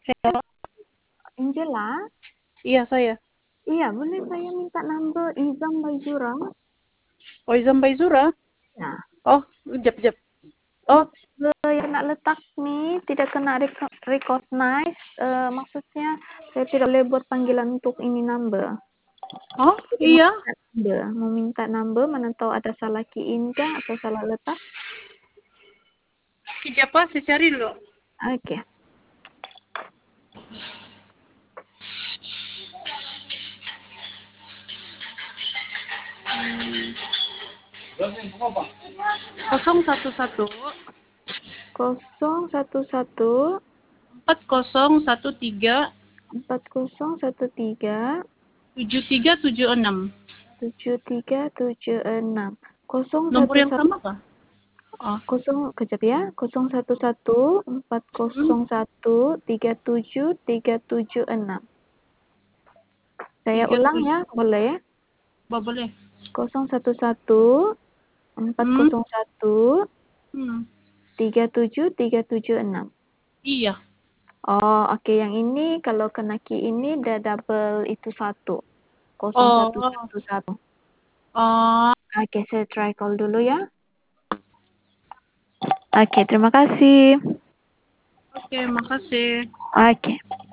Halo, Angela. Iya, saya. Iya, boleh saya minta number Izam Baizura? Oizam Baizura? Nah, Oh, jap. Oh, yang nak letak ni tidak kena recognize. Maksudnya saya tidak boleh buat panggilan untuk ini number. oh, Jadi iya. mau minta number, mana tahu ada salah key in kah atau salah letak? Kejap, Pak, saya cari dulu. Oke. Kosong satu satu 011 4013 4013 7376. 7376 Nomor yang 011 sama kah? Oh, kejap ya, 011 hmm, 401 37376. Saya ulang 37. ya, boleh? Boleh. 011 Hmm, 401 hmm, 37376. iya. Oh, oke. Yang ini kalau kena key ini dia double itu satu. Oh, 0111. oh, Oke, saya try call dulu ya. Oke, terima kasih. oke, makasih. Oke.